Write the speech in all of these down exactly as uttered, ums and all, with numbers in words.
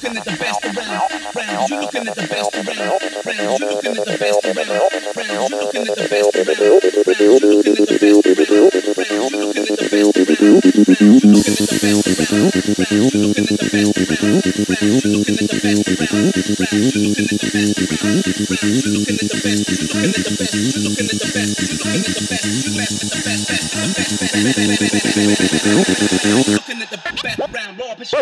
looking at the best around, round. You looking at the best around, round. You looking at the best around, round. You looking at the best around, round. You looking at the best around, round. You looking at the best around, round. You looking at the best around, round. You looking at the best around, round. You looking at the best around, round. You looking at the best around, round. You looking at the best, you looking at the best, you looking at the best, you looking at the best, you best, the best, best, the best, best, best, looking at the best round, raw pitch.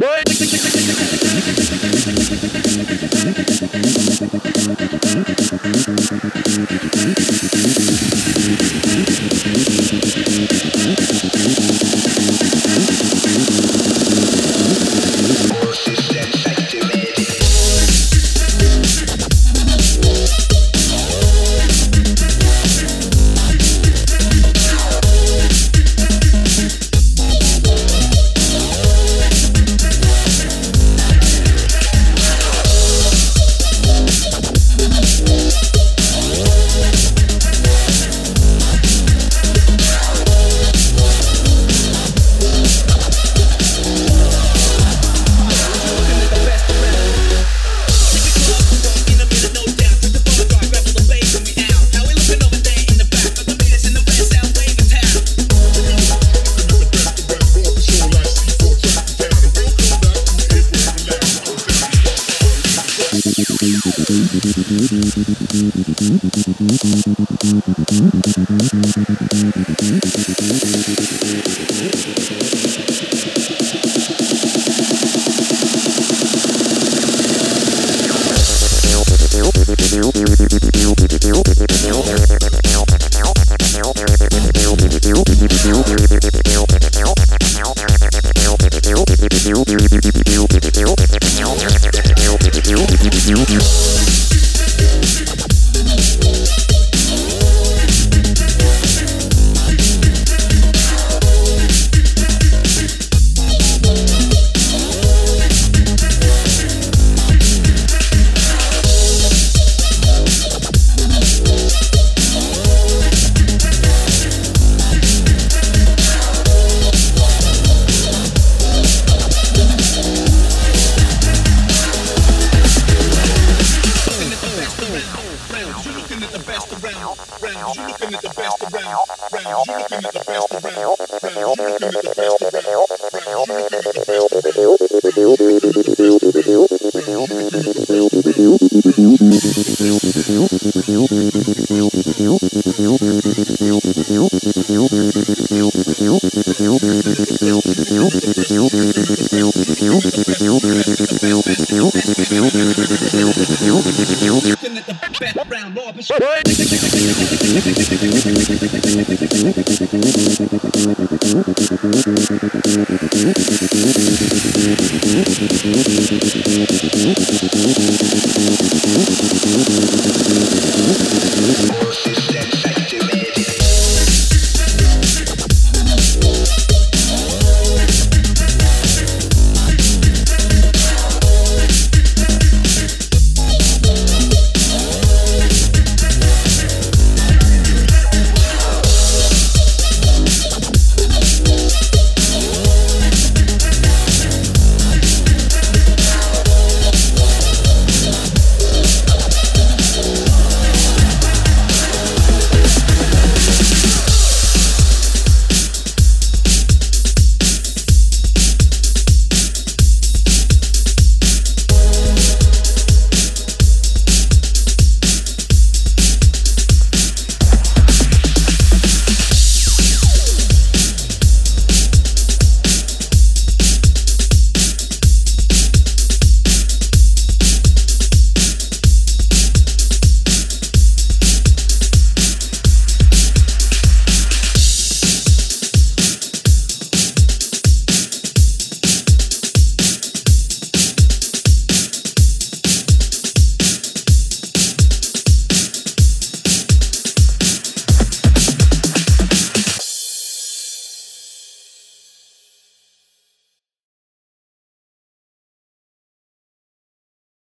System.